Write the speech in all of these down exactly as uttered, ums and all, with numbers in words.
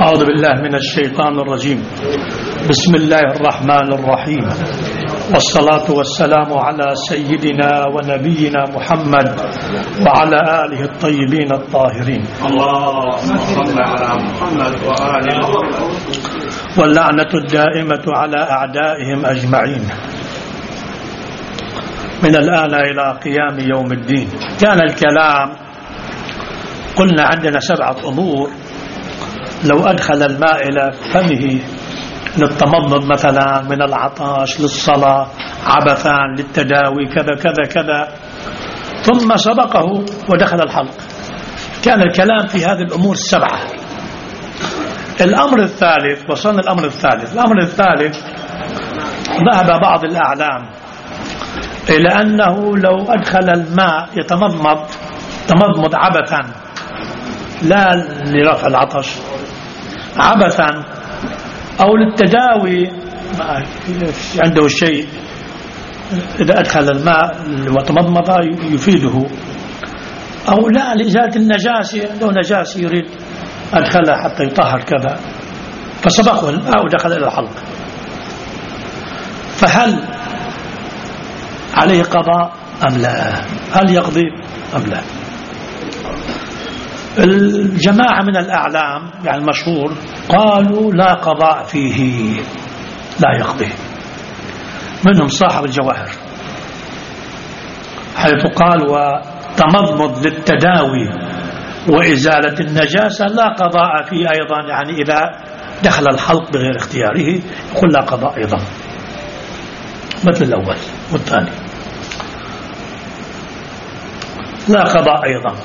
أعوذ بالله من الشيطان الرجيم. بسم الله الرحمن الرحيم، والصلاة والسلام على سيدنا ونبينا محمد وعلى آله الطيبين الطاهرين. اللهم صل على محمد وآله واللعنة الدائمة على أعدائهم أجمعين من الآن إلى قيام يوم الدين. كان الكلام قلنا عندنا سبعة أمور لو أدخل الماء إلى فمه للتمضمض مثلا، من العطش، للصلاة، عبثان، للتداوي، كذا كذا كذا، ثم سبقه ودخل الحلق. كان الكلام في هذه الأمور السبعة. الأمر الثالث، وصلنا الأمر الثالث الأمر الثالث ذهب بعض الأعلام إلى أنه لو أدخل الماء يتمضمض تمضمض عبثا، لا لرفع العطش، عبثا أو للتداوي عنده شيء، إذا أدخل الماء وتمضمض يفيده، أو لا لإزالة النجاسة، عنده نجاسة يريد أدخلها حتى يطهر كذا، فسبقه الماء ودخل إلى الحلق. فهل عليه قضاء أم لا؟ هل يقضي أم لا؟ الجماعة من الأعلام يعني المشهور قالوا لا قضاء فيه، لا يقضي. منهم صاحب الجواهر حيث قال وتمضمض للتداوي وإزالة النجاسة لا قضاء فيه أيضا، يعني إذا دخل الحلق بغير اختياره يقول لا قضاء أيضا، مثل الأول والثاني لا قضاء أيضا.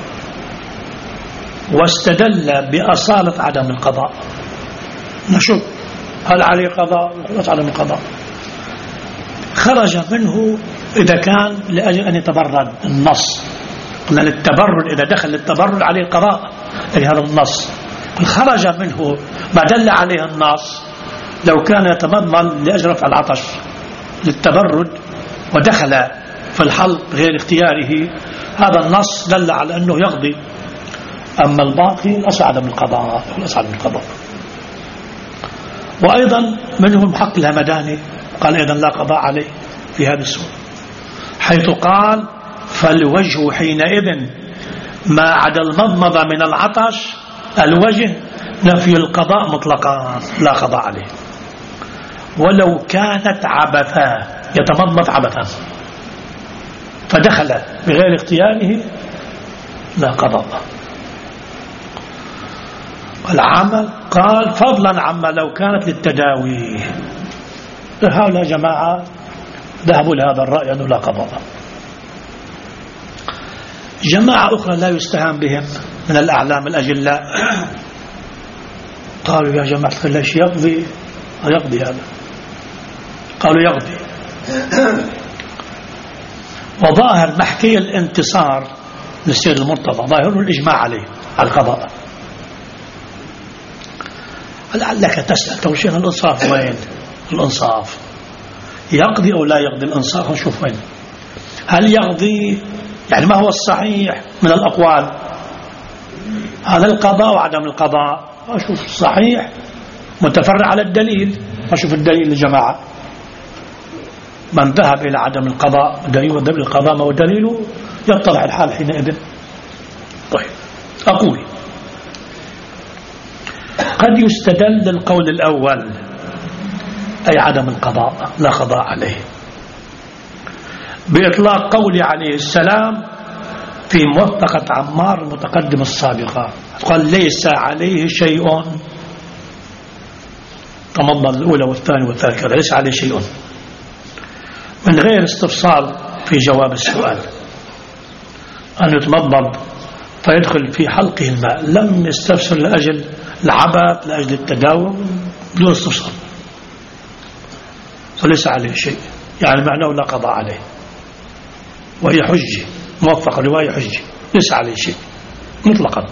واستدل بأصالة عدم القضاء. نشوف هل عليه قضاء ولا عدم القضاء. خرج منه إذا كان لأجل أن يتبرد، النص قلنا للتبرد، إذا دخل للتبرد عليه قضاء، يعني هذا النص. خرج منه ما دل عليه النص لو كان يتمضمض لأجل رفع العطش للتبرد ودخل في الحلق غير اختياره، هذا النص دل على أنه يقضي. أما الباقي أسعد من القضاء، أسعد من القضاء. وأيضا منهم حق الهمداني قال أيضا لا قضاء عليه في هذه السورة، حيث قال فالوجه حينئذ ما عدا المضمضة من العطش، الوجه نفي القضاء مطلقا، لا قضاء عليه. ولو كانت عبثا، يتمضمض عبثا فدخل بغير اختياره لا قضاء. العمل قال فضلا عما لو كانت للتداوي. هؤلاء جماعة ذهبوا لهذا الرأي أنه لا قضاء. جماعة أخرى لا يستهان بهم من الأعلام الأجلاء قالوا يا جماعة ليش يقضي؟ يقضي هذا، قالوا يقضي. وظاهر محكي الانتصار للسيد المرتضى ظاهر الإجماع عليه على القضاء. لعلك تسأل توشيخ الإنصاف وين؟ الإنصاف يقضي أو لا يقضي؟ الإنصاف نشوف وين. هل يقضي؟ يعني ما هو الصحيح من الأقوال؟ هذا القضاء وعدم القضاء. أشوف الصحيح متفرع على الدليل، أشوف الدليل للجماعة. من ذهب إلى عدم القضاء دليل القضاء ما هو دليله يطلع الحال حينئذ. طيب أقول قد يستدل القول الأول أي عدم القضاء لا قضاء عليه بإطلاق قول عليه السلام في موثقة عمار المتقدمة السابقة، قال ليس عليه شيء، تمضمض الأولى والثانية والثالثة ليس عليه شيء، من غير استفصال في جواب السؤال أن يتمضمض فيدخل في حلقه الماء، لم يستفسر لأجل العبث لأجل التداوي بدون استفسار، فليس عليه شيء، يعني معناه لا قضاء عليه. وهي حجة موفقة، رواية حجة، ليس عليه شيء مطلقا.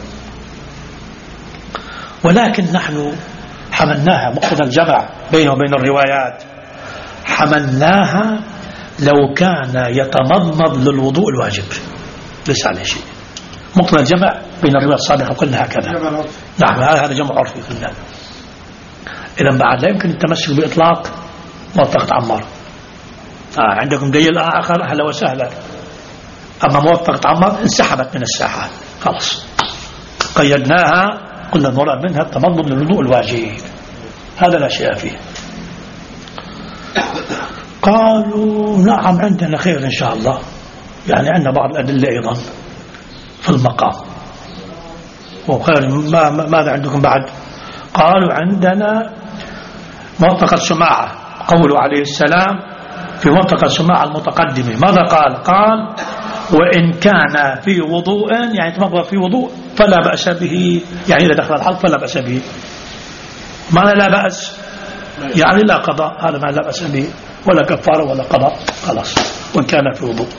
ولكن نحن حملناها مقتضى الجمع بينه وبين الروايات، حملناها لو كان يتمضمض للوضوء الواجب ليس عليه شيء، مقتضى الجمع بين الروايات الصادقة قلنا هكذا نعم هذا جمع عرفي في الله. إذا بعد لا يمكن التمسك بإطلاق موثقة عمار. آه عندكم دليل آخر أهلا وسهلا. أما موثقة عمار انسحبت من الساحة خلاص، قيدناها قلنا المراد منها التمضمض للوضوء الواجب، هذا لا شيء فيه. قالوا نعم عندنا خير إن شاء الله، يعني عندنا بعض الأدلة أيضا في المقام. وخير ما ماذا عندكم بعد؟ قالوا عندنا موثقة سماعة، قوله عليه السلام في موثقة سماعة المتقدمة ماذا قال؟ قال وإن كان في وضوء، يعني تمضمض في وضوء فلا بأس به، يعني إذا دخل الحلق فلا بأس به. معنى لا بأس يعني لا قضاء، هذا ما لا بأس به ولا كفارة ولا قضاء خلاص وإن كان في وضوء.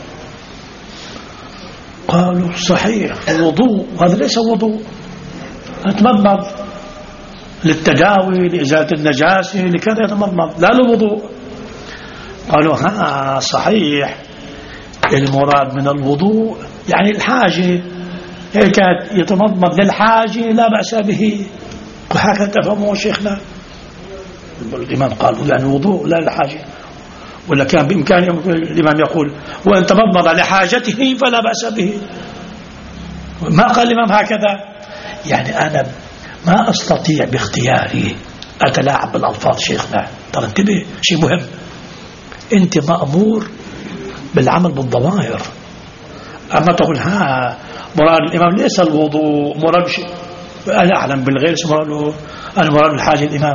قالوا صحيح الوضوء هذا ليس وضوء، أتمضمض للتداوي لإزالة النجاسة لكذا يتمضمض لا للوضوء. قالوا ها صحيح المراد من الوضوء يعني الحاجة، هيك يتمضمض للحاجة لا بأس به، وهكذا تفهموا شيخنا. الإمام قالوا يعني الوضوء لا للحاجة، ولا كان بإمكان الإمام يقول وإن تمضمض لحاجته فلا بأس به. ما قال الإمام هكذا، يعني أنا ما أستطيع باختياري أتلاعب بالألفاظ شيخنا، ترى انتبه شيء مهم، أنت مأمور بالعمل بالظواهر. أما تقول ها مراد الإمام ليس الوضوء، مراد شيء أنا أعلم بالغير مراد أنا مراد الحاجة الإمام.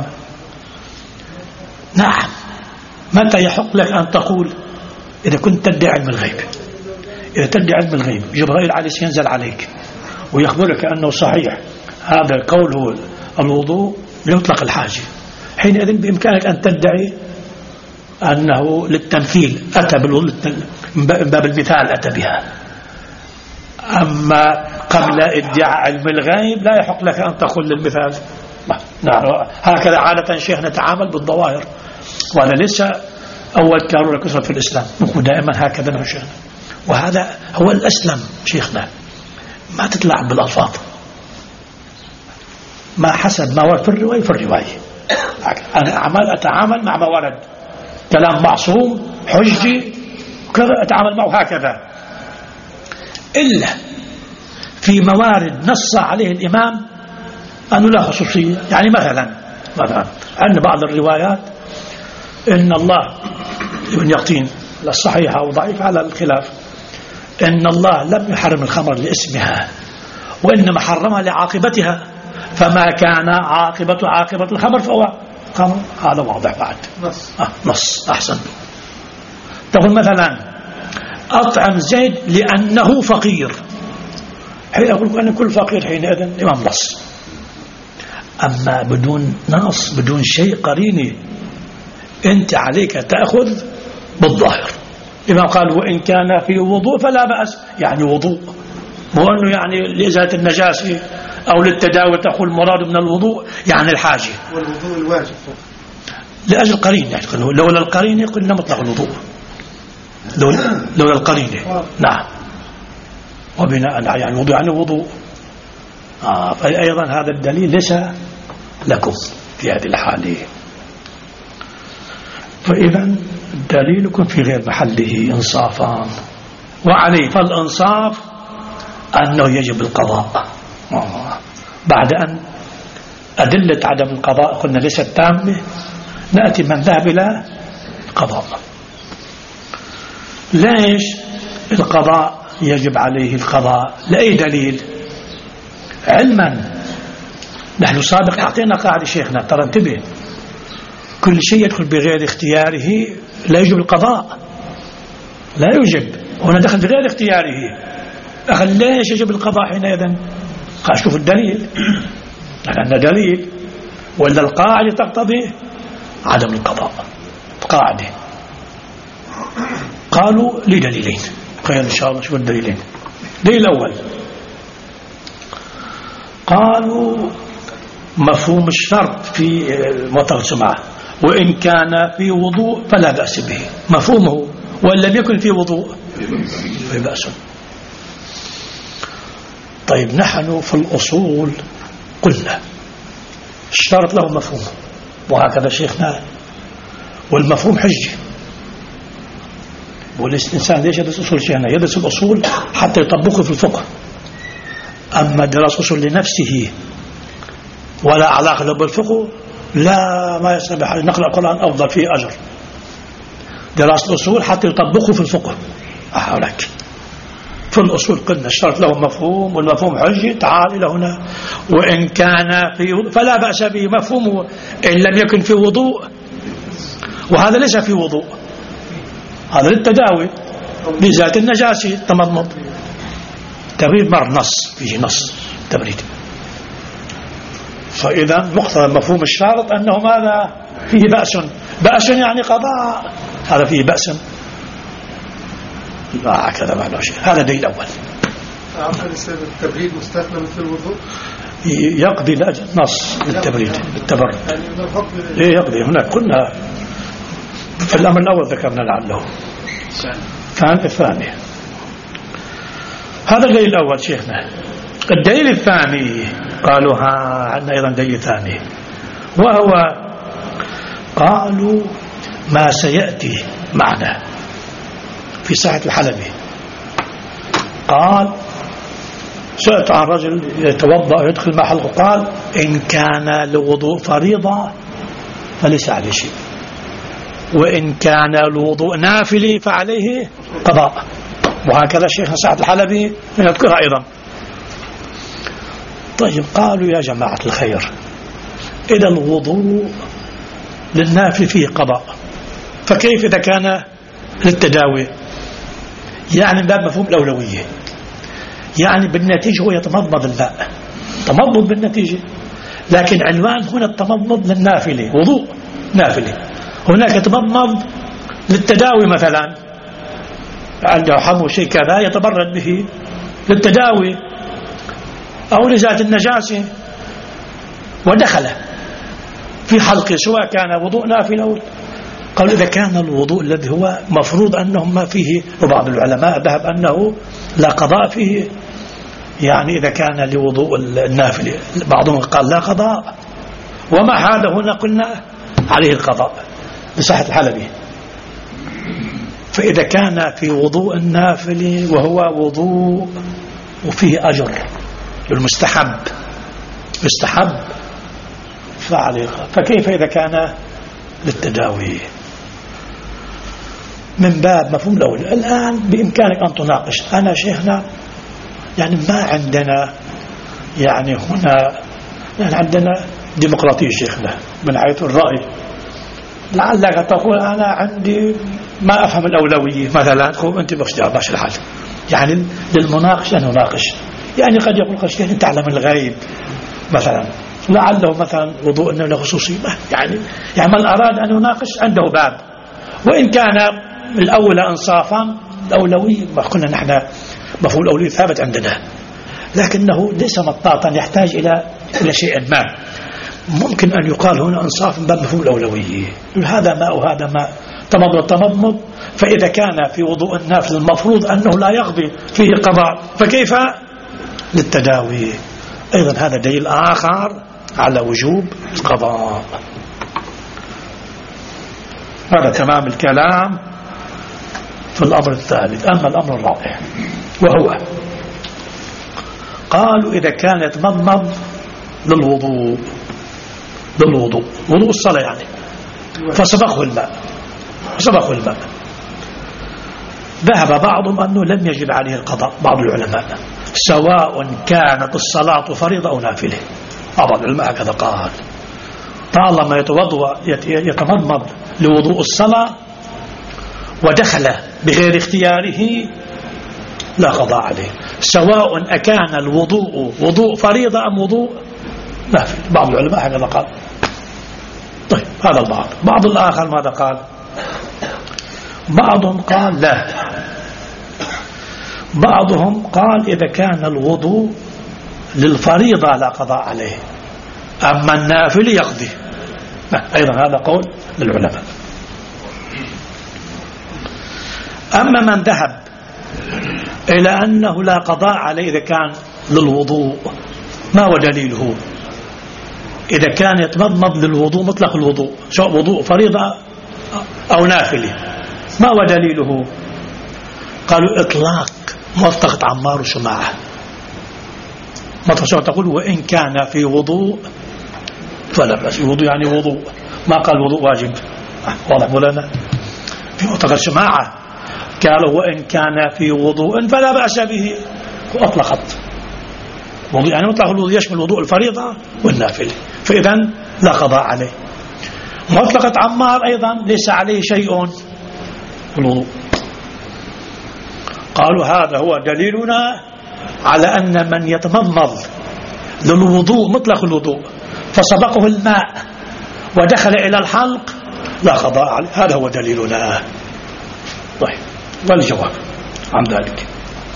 نعم متى يحق لك أن تقول؟ إذا كنت تدعي علم الغيب، إذا تدعي علم الغيب جبرائيل عليه ينزل عليك ويخبرك أنه صحيح هذا القول هو الوضوء ليطلق الحاجة، حينئذ بإمكانك أن تدعي أنه للتمثيل أتى بالوضوء من باب المثال أتى بها. أما قبل ادعاء علم الغيب لا يحق لك أن تقول للمثال. نعم هكذا عادة شيخ نتعامل بالظواهر، وأنا ليس أول كارولة كسر في الإسلام، نكون دائما هكذا نحن، وهذا هو الأسلم شيخنا، ما تتلاعب بالألفاظ، ما حسب ما ورد في الرواية في الرواية. أنا أعمل أتعامل مع ما ورد، كلام معصوم حجي وكذا أتعامل معه هكذا، إلا في موارد نص عليه الإمام أنه لا خصوصية. يعني مثلا مثلا عند بعض الروايات إن الله ابن يقطين الصحيحة أو ضعيف على الخلاف، إن الله لم يحرم الخمر لاسمها وإنما حرمها لعاقبتها، فما كان عاقبة عاقبة الخمر فهو خمر. هذا واضح بعد نص, آه نص أحسن. تقول مثلا أطعم زيد لأنه فقير، حين أقول أن كل فقير حينئذ إمام نص. أما بدون نص بدون شيء قريني أنت عليك تأخذ بالظاهر. الإمام قال وإن كان في وضوء فلا بأس، يعني وضوء، مو أنه يعني لإزالة النجاسة أو للتداوي تقول مراد من الوضوء يعني الحاجة والوضوء الواجب لأجل قرين، يعني لولا القرين قلنا مطلق الوضوء، لولا القرين. نعم وبناء يعني الوضوء يعني وضوء. آه فأيضا هذا الدليل ليس لكم في هذه الحالة، فإذا دليلكم في غير محله إنصافا، وعليه فالإنصاف أنه يجب القضاء. آه. بعد أن أدلة عدم القضاء قلنا ليست تامة، نأتي من ذهب إلى القضاء. ليش القضاء يجب عليه القضاء؟ لأي دليل؟ علما نحن سابق أعطينا قاعدة شيخنا، ترى انتبه، كل شيء يدخل بغير اختياره لا يجب القضاء، لا يجب، هنا دخل بغير اختياره. أخل ليش يجب القضاء حينئذ؟ قال شوف الدليل، لأن دليل ولا القاعدة تقتضي عدم القضاء قاعدة. قالوا لي دليلين، خير إن شاء الله شوف الدليلين. دليل الأول قالوا مفهوم الشرط في موطأ السماعة وإن كان في وضوء فلا بأس به، مفهومه وإن لم يكن في وضوء فلا بأس. طيب نحن في الأصول قلنا اشترط له مفهوم، وهكذا شيخنا، والمفهوم حجة. والإنسان ليش يدرس أصول شيخنا؟ يدرس الأصول حتى يطبقه في الفقه. أما درس أصول لنفسه ولا علاقة له بالفقه لا، ما يستبح نقرأ القرآن أفضل فيه أجر. دراسة الأصول حتى يطبقه في الفقه. أحاولك في الأصول قلنا اشترط له مفهوم، والمفهوم حجة. تعال إلى هنا، وإن كان في فلا بأس به مفهومه إن لم يكن في وضوء، وهذا ليس في وضوء، هذا للتداوي بذات النجاسة تمضمض. تبريد مر نص، فيه نص تبريد. فإذا مقتضى مفهوم الشارط أنه ماذا فيه بأس، بأس يعني قضاء، هذا فيه بأس لا كذا ما له شيء. هذا دليل أول. التبريد مستخدم في الوضوء يقضي لأجل نص التبريد بالتبرد. إيه يقضي. هناك كنا في الأمر الأول ذكرنا لعله كان الثاني. هذا الدليل الأول شيخنا. الدليل الثاني قالوا ها عندنا أيضا دليل ثاني، وهو قالوا ما سيأتي معنا في ساحة الحلبي. قال سألت عن رجل يتوضأ ويدخل مع حلقه، قال إن كان لوضوء فريضة فليس عليه شيء، وإن كان الوضوء نافلي فعليه قضاء. وهكذا الشيخ سعد الحلبي يذكرها أيضا. طيب قالوا يا جماعة الخير، إذا الوضوء للنافل فيه قضاء، فكيف إذا كان للتداوي؟ يعني باب مفهوم الأولوية، يعني بالنتيجة هو يتمضمض الماء، تمضمض بالنتيجة، لكن عنوان هنا التمضمض للنافلة، وضوء نافلة. هناك يتمضمض للتداوي مثلا، عنده حمو شيء كذا يتبرد به للتداوي أو لذات النجاسة ودخل في حلقه، سواء كان وضوء نافل أو. قالوا إذا كان الوضوء الذي هو مفروض أنه ما فيه، وبعض العلماء ذهب أنه لا قضاء فيه، يعني إذا كان لوضوء النافل، بعضهم قال لا قضاء، ومع هذا هنا قلنا عليه القضاء بصحة الحلبي. فإذا كان في وضوء النافل وهو وضوء وفيه أجر للمستحب مستحب فعليه، فكيف إذا كان للتداوي؟ من باب مفهوم الأول. الآن بإمكانك أن تناقش. أنا شيخنا يعني ما عندنا يعني هنا يعني عندنا ديمقراطية شيخنا من حيث الرأي. لعلك تقول أنا عندي ما أفهم الأولوية مثلا، تقول أنت باش الحال. يعني للمناقشة نناقش. يعني قد يقول قشتين أنت تعلم الغيب مثلا، لعله مثلا وضوء أنه له خصوصية، يعني يعني من أراد أن يناقش عنده باب. وإن كان الأولى إنصافا الأولوية، ما قلنا نحن مفهوم الأولوية ثابت عندنا، لكنه ليس مطاطا يحتاج إلى إلى شيء ما. ممكن أن يقال هنا إنصاف من باب مفهوم الأولوية، هذا ماء وهذا ماء، تمضمض تمضمض. فإذا كان في وضوء النافل المفروض أنه لا يقضي فيه قضاء، فكيف للتداوي؟ أيضا هذا دليل آخر على وجوب القضاء. هذا تمام الكلام في الأمر الثالث. أما الأمر الرابع وهو قالوا إذا كان يتمضمض للوضوء للوضوء وضوء الصلاة يعني، فسبقه الماء سبقه الماء ذهب بعضهم أنه لم يجب عليه القضاء، بعض العلماء، سواء كانت الصلاة فريضة أو نافلة. بعض العلماء هكذا قال، طالما يتوضأ يتمضمض لوضوء الصلاة ودخل بغير اختياره لا قضاء عليه، سواء أكان الوضوء وضوء فريضة أم وضوء نافل. بعض العلماء هكذا قال. طيب هذا البعض. بعض الآخر ماذا قال؟ بعضهم قال لا، بعضهم قال إذا كان الوضوء للفريضة لا قضاء عليه، أما النافل يقضي. أيضا هذا قول للعلماء. أما من ذهب إلى أنه لا قضاء عليه إذا كان للوضوء، ما هو دليله؟ إذا كان يتمضمض للوضوء مطلق الوضوء سواء وضوء فريضة أو نافلة، ما هو دليله؟ قالوا إطلاق موافقة عمار وشماعة. ما تقول وإن كان في وضوء فلا بأس. وضوء يعني وضوء، ما قال وضوء واجب. واضح مولانا؟ في موافقة شماعة قالوا وإن كان في وضوء فلا بأس به، وأطلقت وضوء يعني مطلق الوضوء يشمل وضوء الفريضة والنافلة، فإذا لا قضاء عليه. مطلقة عمار أيضا ليس عليه شيء الوضوء. قالوا هذا هو دليلنا على أن من يتمضمض للوضوء مطلق الوضوء فسبقه الماء ودخل إلى الحلق لا قضاء عليه. هذا هو دليلنا. طيب، والجواب عن ذلك،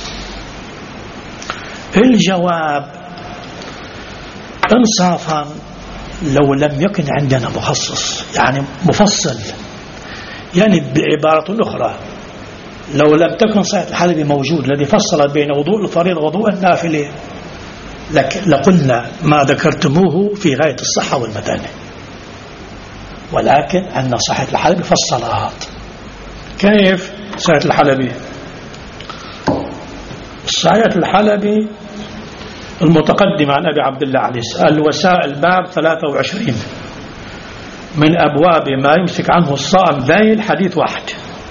الجواب انصافا لو لم يكن عندنا مخصص يعني مفصل، يعني بعبارة أخرى لو لم تكن صحيح الحلبي موجود الذي فصل بين وضوء الفريضة ووضوء النافلة لقلنا ما ذكرتموه في غاية الصحة والمتانة، ولكن أن صحيح الحلبي فصلات. كيف صحيح الحلبي؟ صحيح الحلبي المتقدم عن أبي عبد الله عليه الوسائل باب ثلاثة وعشرين من أبواب ما يمسك عنه الصائم ذيل حديث واحد.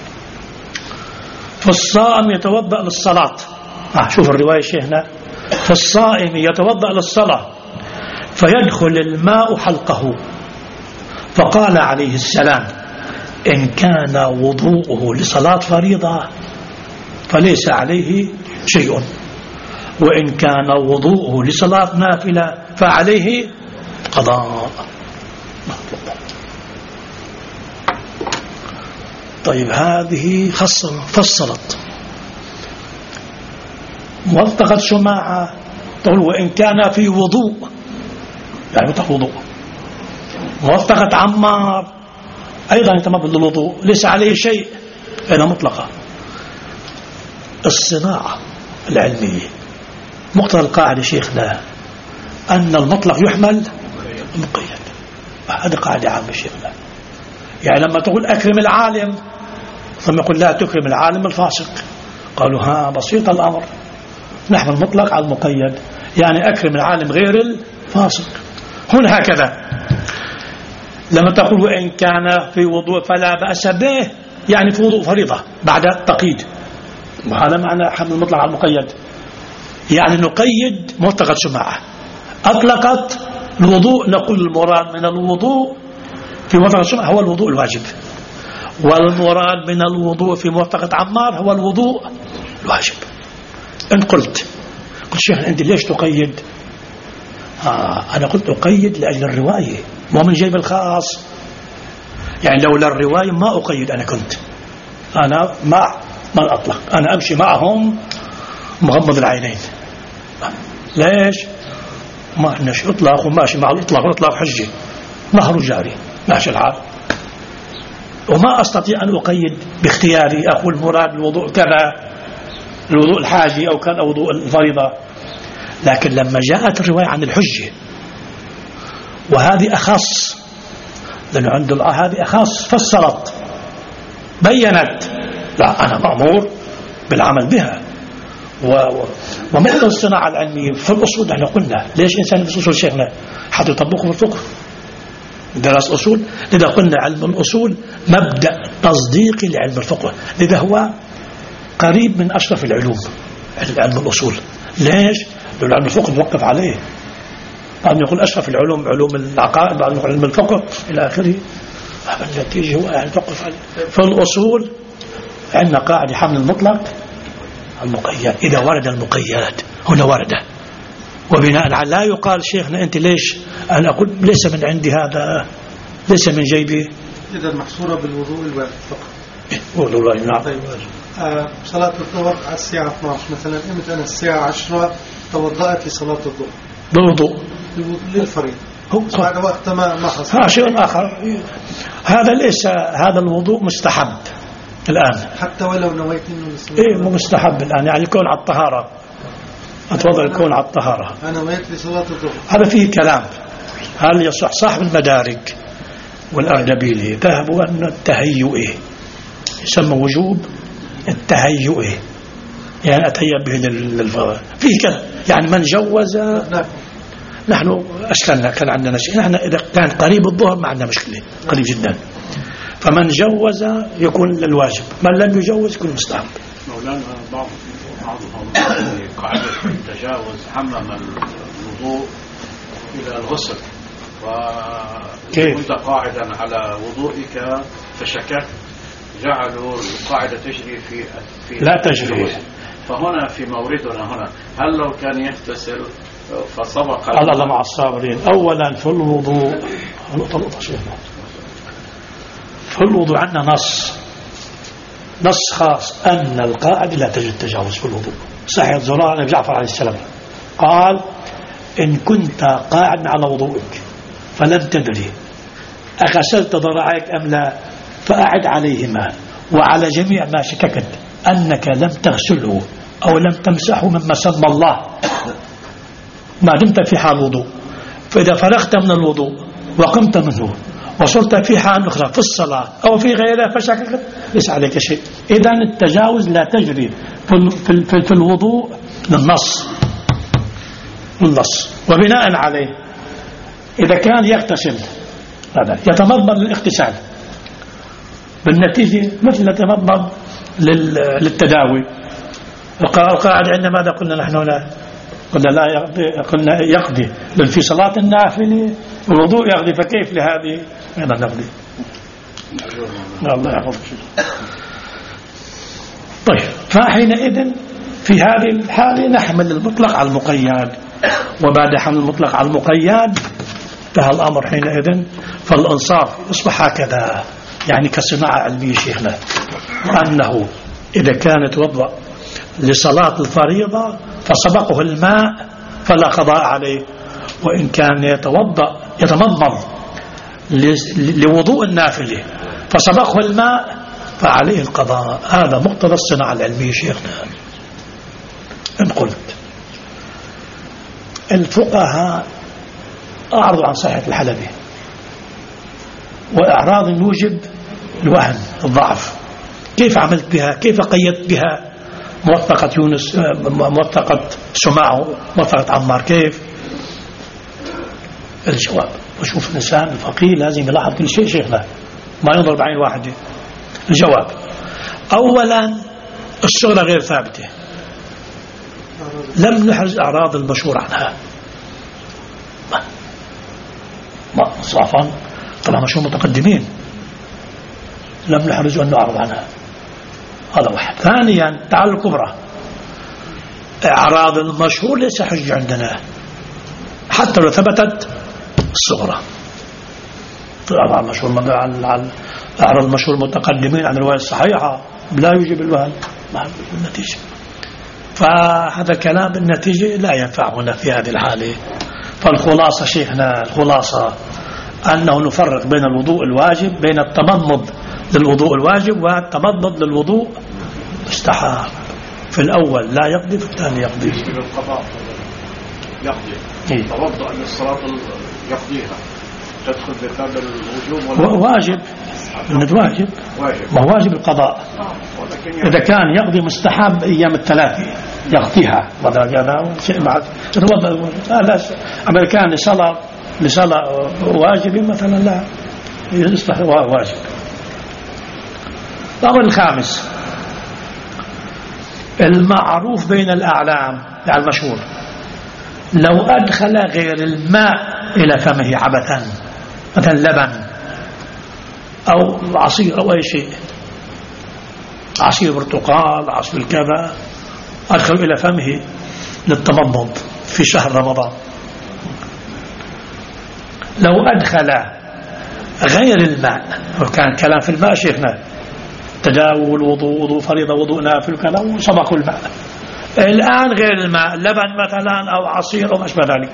فالصائم يتوضأ للصلاة. آه شوف الرواية شيخنا، فالصائم يتوضأ للصلاة فيدخل الماء حلقه، فقال عليه السلام إن كان وضوءه لصلاة فريضة فليس عليه شيء، وإن كان وضوءه لصلاة نافلة فعليه قضاء. طيب هذه خصل فصلت. موثقة شماعة تقول وإن كان في وضوء يعني مطلق وضوء. موثقة عمار أيضا يتمضمض للوضوء ليس عليه شيء إلا مطلقة. الصناعة العلمية مقتضى القاعدة شيخنا أن المطلق يحمل المقيد. هذه قاعدة عامة شيخنا. يعني لما تقول أكرم العالم ثم يقول لا تكرم العالم الفاسق، قالوا ها بسيط الأمر، نحمل المطلق على المقيد، يعني أكرم العالم غير الفاسق. هنا هكذا لما تقول وإن كان في وضوء فلا بأس به، يعني في وضوء فريضة بعد التقييد، وهذا معنى حمل المطلق على المقيد. يعني نقيد موثقة شماعة أطلقت الوضوء، نقول المراد من الوضوء في موثقة شماعة هو الوضوء الواجب، والمراد من الوضوء في موثقة عمار هو الوضوء الواجب. إن قلت قلت شيخ أنت ليش تقيد؟ آه أنا قلت أقيد لأجل الرواية مو من جيب الخاص. يعني لولا الرواية ما أقيد، أنا كنت أنا مع من أطلق، أنا أمشي معهم مغمض العينين. ليش؟ ما إحناش إطلاق وماشي مع الإطلاق، والإطلاق حجة نهر جاري ماشي الحال، وما أستطيع أن أقيد باختياري أقول مراد الوضوء كذا الوضوء الحاجي أو كان وضوء الفريضة. لكن لما جاءت الرواية عن الحجة وهذه أخص، لأنه عند الله هذه أخص فسرت بيّنت، لا أنا مأمور بالعمل بها. ومثل الصناعة العلمية في الأصول نحن قلنا ليش إنسان في الأصول شيخنا حتى يطبقه في الفقه درس أصول. لذا قلنا علم الأصول مبدأ تصديقي لعلم الفقه، لذا هو قريب من أشرف العلوم علم الأصول. ليش؟ لأن علم الفقه نوقف عليه، بعد يقول أشرف العلوم علوم العقائد، بعد يقول علم الفقه إلى آخره، النتيجة هو يعني توقف عليه. في الأصول عندنا قاعدة حمل المطلق المقيد إذا ورد المقيد، هنا ورد، وبناء على لا يقال شيخنا أنت ليش، أنا أقول ليس من عندي هذا، ليس من جيبي. إذا محصورة بالوضوء الواجب فقط. وضوء الواجب نعم. طيب. آه صلاة الظهر على الساعة اثنعش مثلا، إمتى أنا الساعة عشرة توضأت لصلاة الظهر بالوضوء للفريضة بعد وقت ما ما حصل. ها شيء آخر، هذا ليس هذا الوضوء مستحب الآن حتى ولو نويت إنه إيه مو مستحب الآن، يعني يكون على الطهارة، أتوضأ يكون على الطهارة. أنا نويت لصلاة الظهر، هذا فيه كلام، هل يصح؟ صاحب المدارك والأردبيلي ذهبوا أن التهيئ يسمى وجوب التهيئ، يعني أتهيأ به للفضل فيه كذا، يعني من جوز. نحن أشكلنا كان عندنا شيء، نحن إذا كان قريب الظهر ما عندنا مشكلة، قريب جدا، فمن جوز يكون للواجب، من لم يجوز يكون مستحب. مولانا بعض بعضهم قاعدة التجاوز حمم الوضوء إلى الغسل، وكنت قاعدا على وضوئك فشككت، جعلوا القاعدة تجري في, في لا تجري. فهنا في موردنا هنا، هل لو كان يغتسل فسبق الله مع الصابرين. أولا في الوضوء، في الوضوء عندنا نص نص خاص أن القاعدة لا تجد تجاوز في الوضوء. صحيح زرار النبي جعفر عليه السلام قال إن كنت قاعد على وضوءك فلم تدري أغسلت ذراعيك أم لا فأعد عليهما، وعلى جميع ما شككت أنك لم تغسله أو لم تمسحه مما سمى الله ما دمت في حال وضوء. فإذا فرغت من الوضوء وقمت منه وصلت في حال أخرى في الصلاة أو في غيرها فشككت ليس عليك شيء. إذن التجاوز لا تجري في, في, في, في الوضوء للنص للنص وبناء عليه إذا كان يغتسل هذا يتمضمض للاغتسال، بالنتيجة مثل يتمضمض للتداوي. القاعدة عندنا ماذا قلنا نحن هنا؟ قلنا لا يقضي، قلنا يقضي في صلاة النافلة الوضوء يقضي، فكيف لهذه أيضا نقضي؟ الله يحفظك. طيب فحينئذ في هذه الحالة نحمل المطلق على المقيد، وبعد حمل المطلق على المقيد انتهى الأمر حينئذ. فالإنصاف يصبح هكذا، يعني كصناعة علمية شيخنا، أنه إذا كان يتوضأ لصلاة الفريضة فسبقه الماء فلا قضاء عليه، وإن كان يتوضأ يتمضمض لوضوء النافلة فسبقه الماء فعليه القضاء. هذا مقتضى الصناعة العلمية شيخنا. إن قلت الفقهاء أعرضوا عن صحة الحلبي، وإعراض يوجب الوهن الضعف، كيف عملت بها؟ كيف قيدت بها موثقة يونس، موثقة سماع، موثقة عمار؟ كيف؟ الجواب، وشوف الإنسان الفقيه لازم يلاحظ كل شيء شيخنا، ما ينظر بعين واحدة. الجواب، أولا الصغرى غير ثابتة، لم نحرز أعراض المشهور عنها، ما ما صافا طبعا مشهور متقدمين لم نحرز أن نعرض عنها. هذا واحد. ثانيا تعال الكبرى، أعراض المشهور ليس حجة عندنا حتى لو ثبتت الصغرى. أعراض المشهور أعراض المشهور المتقدمين عن الرواية الصحيحة لا يوجب الوهن مع النتيجة. فهذا كلام النتيجة لا ينفع هنا في هذه الحالة. فالخلاصة شيخنا، الخلاصة أنه نفرق بين الوضوء الواجب، بين التمضمض للوضوء الواجب والتمضمض للوضوء مستحب. في الأول لا يقضي، في الثاني يقضي. القضاء يقضي، توضأ للصلاة يقضيها، تدخل بباب الوجوب ولا واجب؟ الند واجب، ما هو واجب القضاء. إذا كان يقضي مستحب أيام الثلاثة يقضيها، هذا شيء بعد. هذا أما كان لصلاة لصلاة واجب مثلا لا يصبح واجب. الأمر الخامس المعروف بين الأعلام يعني المشهور، لو أدخل غير الماء إلى فمه عبثا، مثلا لبن أو عصير أو أي شيء، عصير برتقال، عصير كذا، أدخل إلى فمه للتمضمض في شهر رمضان، لو أدخل غير الماء، وكان كلام في الماء شيخنا تداول الوضوء، وضوء فريضة، وضوء نافل وكذا، وسبق الماء. الآن غير الماء، لبن مثلا أو عصير أو ما أشبه ذلك،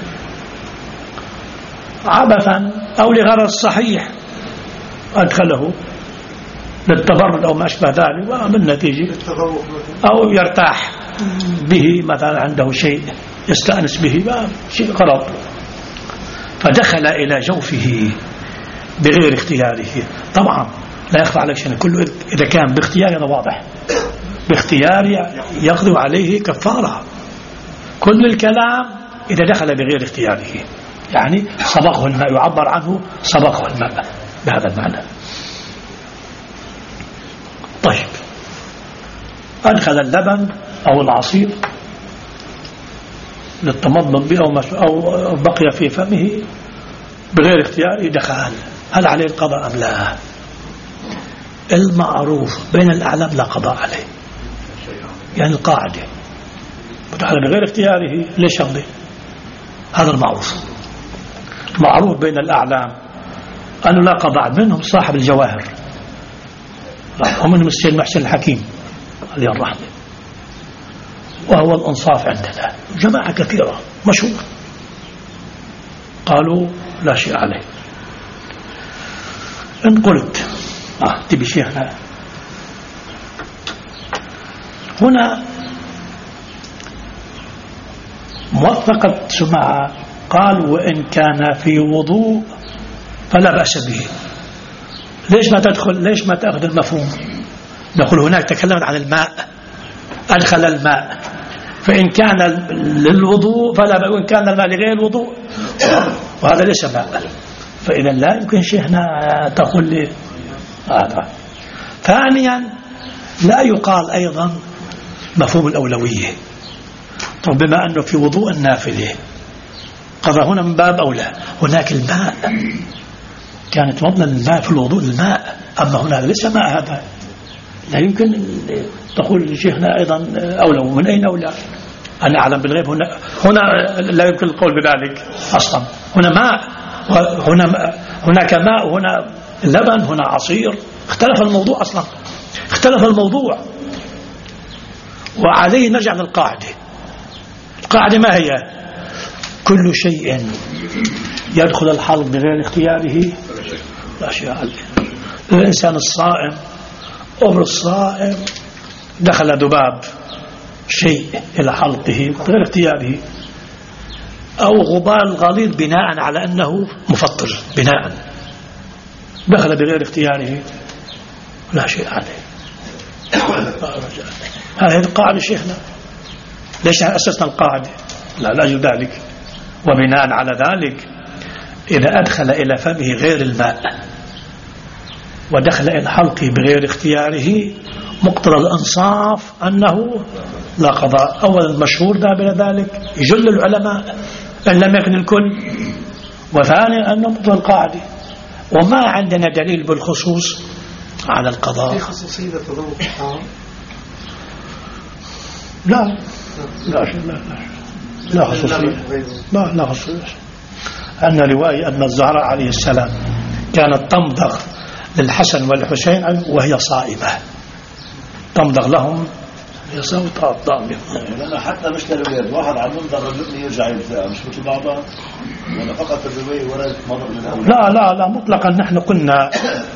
عبثا أو لغرض صحيح أدخله للتبرد أو ما أشبه ذلك، وبالنتيجة أو يرتاح به مثلا، عنده شيء يستأنس به، شيء غرض. فدخل إلى جوفه بغير اختياره. طبعا لا يخفى عليك شيء، كله إذا كان باختيار هذا واضح، باختيار يقضي عليه كفارة. كل الكلام إذا دخل بغير اختياره، يعني سبقه الماء، يعبر عنه سبقه الماء بهذا المعنى. طيب، أدخل اللبن أو العصير للتمضمض به أو بقي في فمه بغير اختياره دخل، هل عليه القضاء أم لا؟ المعروف بين الأعلام لا قضاء عليه، يعني القاعدة دخل بغير اختياره ليش يقضي؟ هذا المعروف. معروف بين الأعلام أنه لا قضاء. منهم صاحب الجواهر ومنهم السيد محسن الحكيم عليه الرحمة، وهو الإنصاف عندنا. جماعة كثيرة مشهور قالوا لا شيء عليه. إن قلت آه تبي شيخنا هنا موثقة سماعة، قال وإن كان في وضوء فلا بأس به. ليش ما تدخل، ليش ما تأخذ المفهوم؟ نقول هناك تكلمت عن الماء، أدخل الماء، فإن كان للوضوء فلا بأس، وإن كان الماء لغير الوضوء وهذا ليس ماء، فإذا لا يمكن شيخنا تقول لي هذا. ثانيا لا يقال أيضا مفهوم الأولوية. طب بما أنه في وضوء النافلة قضى هنا من باب أولى، هناك الماء كانت مضمن الماء في الوضوء الماء، أما هنا ليس ماء، هذا لا يمكن تقول شيخنا أيضا أولى. ومن أين أولى؟ أنا أعلم بالغيب. هنا هنا لا يمكن القول بذلك أصلا. هنا ماء وهنا هناك ماء، وهنا لبن، هنا عصير. اختلف الموضوع أصلا، اختلف الموضوع. وعليه نرجع للقاعدة. القاعدة ما هي؟ كل شيء يدخل الحلق بغير اختياره لا شيء عليه. الإنسان الصائم، أمر الصائم دخل ذباب شيء إلى حلقه بغير اختياره، أو غبار غليظ بناء على أنه مفطر، بناء دخل بغير اختياره لا شيء عليه. هذه القاعدة شيخنا. ليش أسسنا القاعدة؟ لا لا يوجد ذلك. وبناء على ذلك إذا أدخل إلى فمه غير الماء ودخل إلى حلقه بغير اختياره، مقتضى الإنصاف أنه لا قضاء. أولا المشهور ذا ذلك يجل العلماء إن لم يكن الكل، وثانيا أنه مقتضى القاعدة، وما عندنا دليل بالخصوص على القضاء. في خصوصية تذوق الطعام؟ لا لا لا لا خصوصية، لا لا خصوصية. أن رواية أن الزهراء عليه السلام كانت تمضغ للحسن والحسين وهي صائمة، تمضغ لهم يساوي طعام. لأن حتى مش للولاد، واحد عم يمضغ اللقمة يرجع يبتاع، مش مثل بعضها، ولا فقط الرواية ولا مضغ للأولاد. لا لا لا مطلقا. نحن قلنا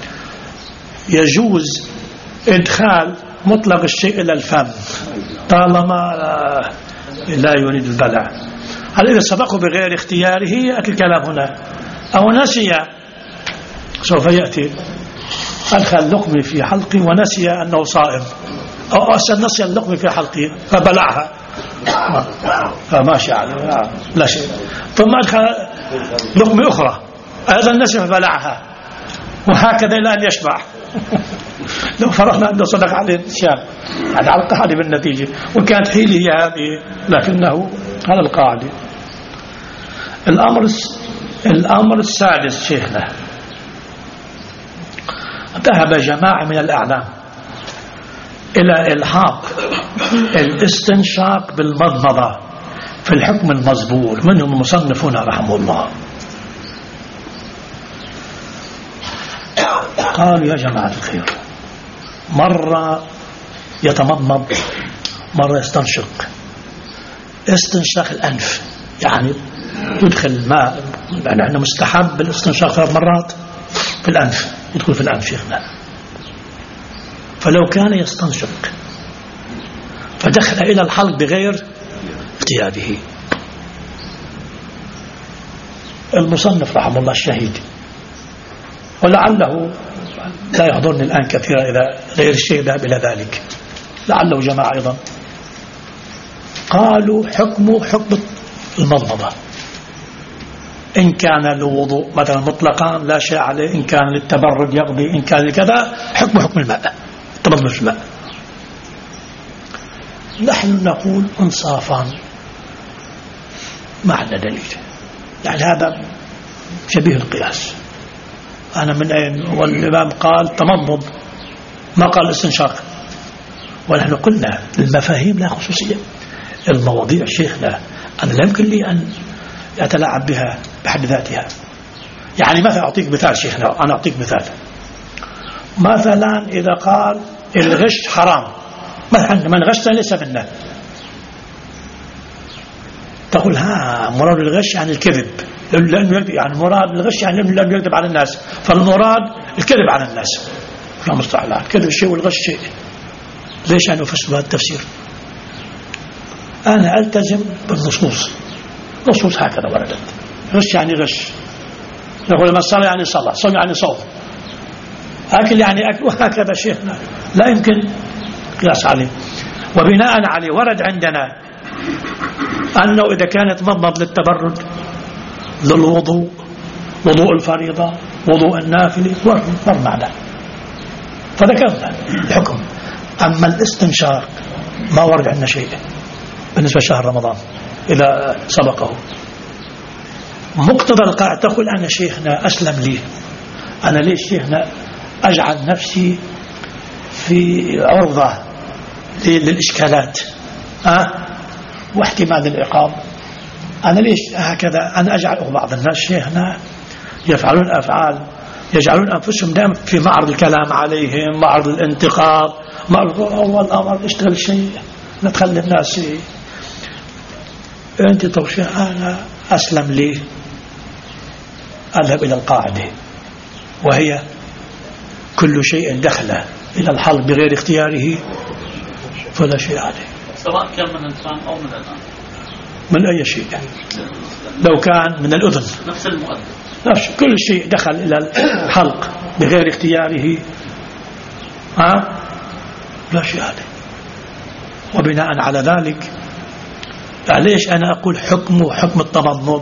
يجوز إدخال مطلق الشيء إلى الفم طالما لا يريد البلع. هل إذا سبقه بغير اختياره يأتي الكلام هنا، أو نسي سوف يأتي أدخل لقمة في حلقه ونسي أنه صائم، أو أصلا نسي اللقمة في حلقه فبلعها فماشي عليه لا شيء. ثم أدخل لقمة أخرى أيضا نسي فبلعها، وهكذا إلى أن يشبع. لو فرضنا أنه صدق عليه الشام يعني على القاعدة بالنتيجة، وكانت حيله هذه، لكنه على القاعدة. الأمر الأمر السادس شيخنا، ذهب جماعة من الأعلام إلى إلحاق الاستنشاق بالمضمضة في الحكم المزبور، منهم المصنفون رحمه الله. قالوا يا جماعة الخير، مرة يتمضمض مرة يستنشق. استنشاق الأنف يعني يدخل الماء، يعني أنه مستحب بالاستنشاق ثلاث مرات في الأنف، يدخل في الأنف شيخنا. فلو كان يستنشق فدخل إلى الحلق بغير اختياره المصنف رحمه الله الشهيد، ولعله لا يحضرني الآن كثيرا إذا غير الشيء ذهب إلى ذلك، لعله جماعة أيضا قالوا حكم حكم المضمضة إن كان الوضوء مثلا مطلقا لا شيء عليه، إن كان للتبرد يقضي، إن كان لكذا حكم حكم الماء تمضمض في الماء. نحن نقول انصافا ما عندنا دليل، يعني هذا شبيه القياس. أنا من أين؟ والإمام قال تمضمض ما قال استنشاق، ونحن قلنا المفاهيم لا خصوصية، المواضيع شيخنا أنا لا يمكن لي أن أتلاعب بها بحد ذاتها. يعني مثلا أعطيك مثال شيخنا، أنا أعطيك مثال، مثلا إذا قال الغش حرام، مثلا من غشنا ليس منا، تقول ها مراد الغش يعني الكذب، لأنه يعني مراد الغش يعني لأنه يكذب على الناس، فالمراد الكذب على الناس. لا مستحيل، الكذب شيء والغش شيء، ليش أنا أفسر هذا التفسير؟ أنا ألتزم بالنصوص، نصوص هكذا وردت، غش يعني غش، نقول ما صلى يعني صلى، صوم يعني صوم، أكل يعني أكل، وهكذا شيخنا لا يمكن قياس عليه. وبناء عليه ورد عندنا أنه إذا كانت مضمض للتبرد للوضوء، وضوء الفريضة، وضوء النافلة، مر معنا فذكرنا الحكم. أما الاستنشاق ما ورد عندنا شيء بالنسبة لشهر رمضان إذا سبقه. مقتضى القاعدة تقول أنا شيخنا أسلم لي، أنا ليش شيخنا أجعل نفسي في عرضة للإشكالات أه؟ واحتمال العقاب، أنا ليش هكذا؟ أنا أجعل بعض الناس شيخنا يفعلون أفعال يجعلون أنفسهم دائما في معرض الكلام عليهم، معرض الانتقاد، معرض أول أمر اشتغل شيء نتخلي الناس شيء. أنت توشي أنا أسلم لي، أذهب إلى القاعدة وهي كل شيء دخل إلى الحلق بغير اختياره فلا شيء عليه، سواء كان من الإنسان أو من الأذن، من أي شيء. لو كان من الأذن نفس المؤذن، نفس كل شيء دخل إلى الحلق بغير اختياره ها لا شيء عليه. وبناء على ذلك ليش أنا أقول حكمه حكم التمضمض؟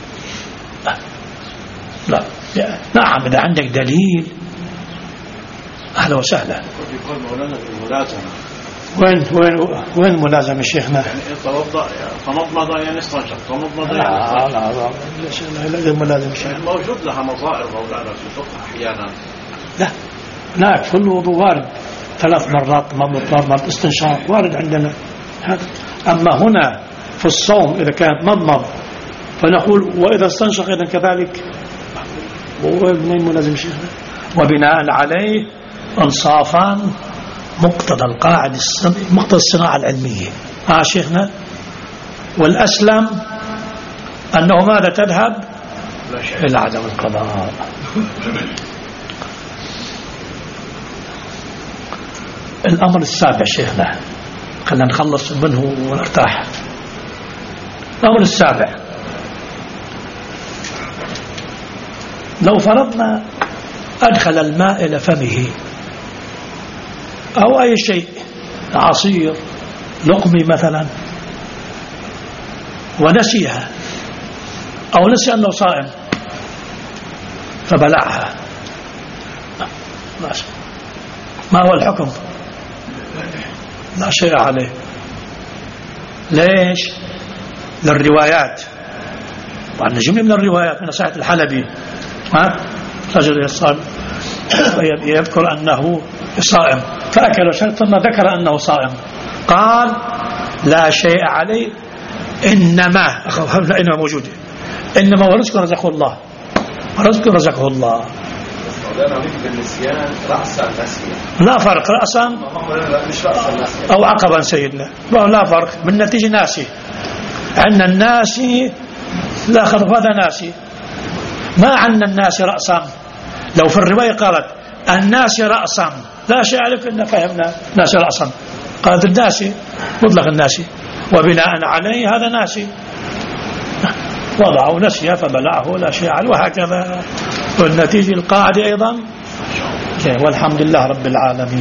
لا لا. نعم إذا عندك دليل أهلا وسهلا. يقول مولانا بالملازمة، وين وين وين ملازمة شيخنا؟ يعني توضأ تمضمض يعني استنشق، تمضمض لا لا لا ليش لا ملازمة شيخنا؟ يعني موجود لها مظاهر مولانا في الفقه أحيانا. لا هناك في الوضوء وارد ثلاث مرات مضمض مرات استنشاق وارد عندنا هذا. أما هنا في الصوم إذا كانت مضمض فنقول وإذا استنشق إذا كذلك، وين ملازم شيخنا؟ وبناء عليه انصافا مقتضى القاعدة مقتضى الصناعة العلمية ها شيخنا. والأسلم أنه ماذا تذهب إلى عدم القضاء. الأمر السابع شيخنا، خلينا نخلص منه ونرتاح. الأمر السابع، لو فرضنا أدخل الماء إلى فمه أو أي شيء عصير لقمي مثلا ونسيها أو نسي أنه صائم فبلعها، ما هو الحكم؟ لا شيء عليه. ليش؟ للروايات، وعن جملة من الروايات من صحيح الحلبي ها رجل يصاب يذكر أنه صائم فأكل وشرب ثم ذكر أنه صائم قال لا شيء عليه إنما إنما موجود إنما ورزق رزقه الله، ورزق رزقه الله. لا فرق رأسا أو عقبا سيدنا، لا فرق بالنتيجة ناسي. عندنا الناسي لا خلف هذا ناسي، ما عندنا الناس رأسا. لو في الرواية قالت الناس رأسا لا شيء عليك إن فهمنا ناس رأسا، قالت الناس مطلق الناس وبناء عليه هذا ناسي. وضعه نسيه فبلعه لا شيء عليه وهكذا. والنتيجة القاعدة أيضا والحمد لله رب العالمين.